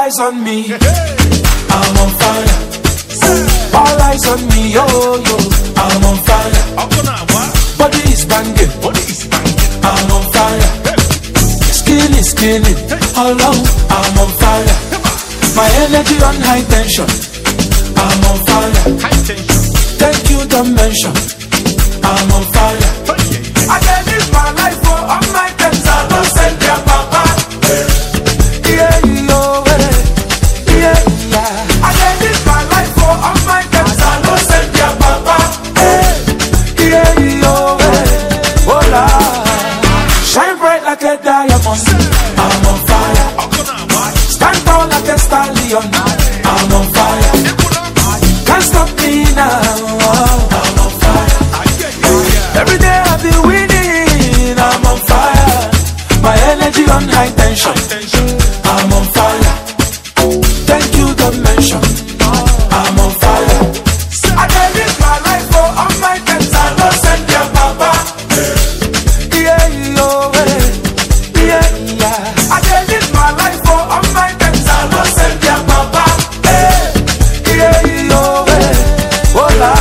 eyes on me. I'm on fire. All eyes on me, yo, yo. I'm on fire. Body is banging. I'm on fire. Skin is killing. All out, I'm on fire. My energy on high tension. I'm on fire. Thank you, dimension. I'm on fire. I can live my life for all my friends. I don't send their papa. Yeah, yo, yeah, yeah. I can live my life for all my friends. I don't send their papa. Yeah, yo, hola. Shine bright like a diamond. I'm on fire. Stand tall like a stallion. I'm on fire. Can't stop me now. I'm on fire. Every day I be winning. I'm on fire. My energy on high tension. I'm on fire. Thank you, dimension. I'm on fire. I can live my life for all my friends. I don't send their papa. Yeah, yo, yeah, yeah. I can live my life for all my friends. I don't send their papa. Yeah, yo, hola.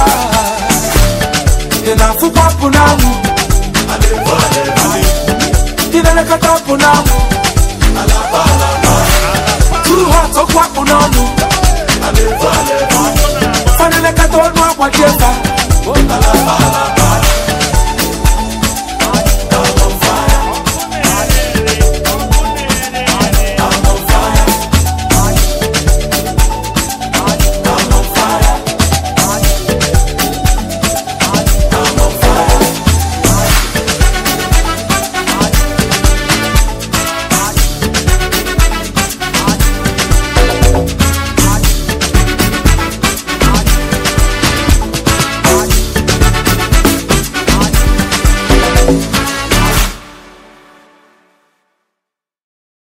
Ina fupa punamu. Ina lekata punamu. Too hot to kwa punamu. Fane lekata onwa kwa jefa.